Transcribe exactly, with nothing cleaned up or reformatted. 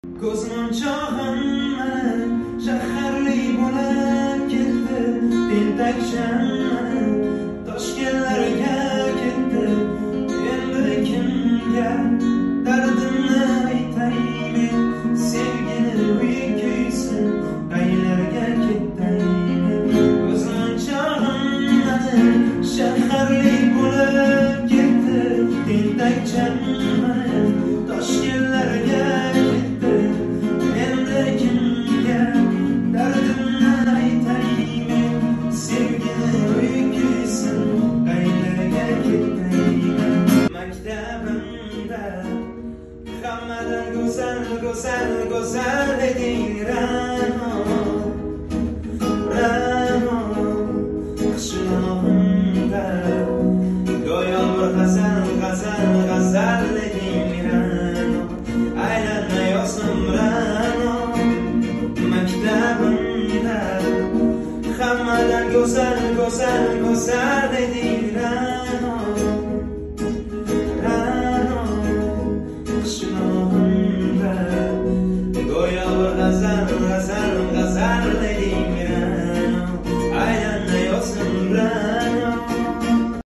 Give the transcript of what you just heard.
Ko'zmunchog'im shaharli bo'lib ketdi, tentakchan toshkentlarga ketdi. Endi kimga dardimni aytay men, sevgili uy kuysin qaylarga ketay men. Ko'zmunchog'im shaharli bo'lib ketdi, tentakchan toshkentlarga hammadan go'zal, go'zal, go'zal eding Ra'no, Ra'no. Qishlog'imda go'yo bir g'azal, g'azal, g'azal eding Ra'no. Aylanma yozim Ra'no, maktabimda hammadan go'zal, go'zal, go'zal eding Ra'no.